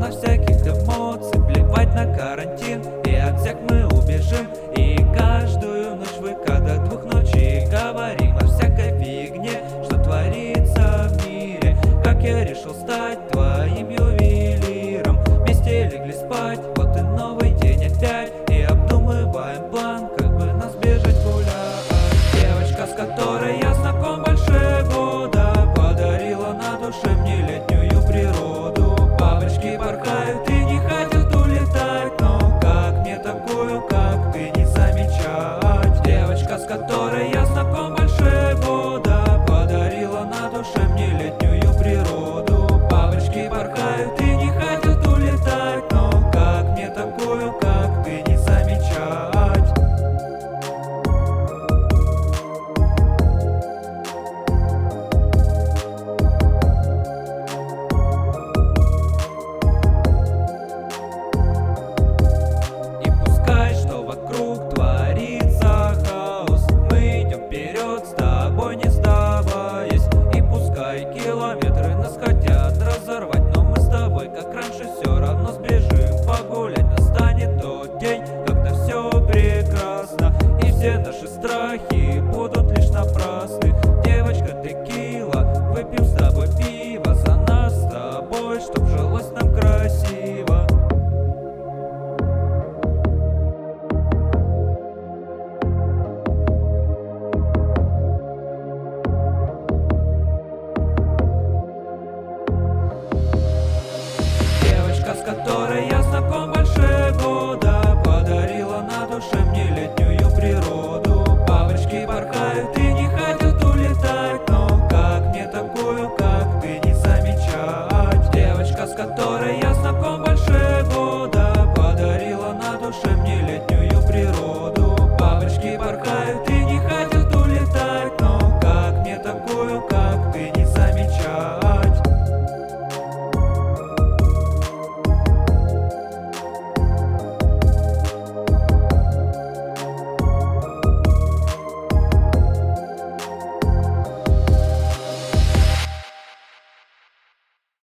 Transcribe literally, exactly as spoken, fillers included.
полна всяких эмоций. Плевать на карантин, и от всех мы убежим. И каждую ночь вы до двух ночи говорим о всякой фигне, что творится в мире. Как я решил стать твоим ювелиром. Вместе легли спать, вот и новый день опять. И обдумываем план, как бы нас бежать гулять. Девочка, с которой я знаком больше года, подарила на душе мне летнюю природу. Бабочки порхают и не хотят улетать, но как мне такую, как ты, не замечать? Девочка, с которой я знаком больше года, подарила на душе мне летнюю природу. Бабочки порхают и не хотят улетать, но как мне такую, как ты, не замечать? Вокруг творится хаос, мы идем вперед, с тобой не сдаваясь. И пускай километры нас хотят разорвать, но мы с тобой, как раньше, все равно сбежим погулять. Настанет тот день, когда все прекрасно, и все наши страхи будут лишь напрасны. Девочка, текила, выпьем с тобой пиво за нас с тобой, чтоб жилось нам красиво. С которой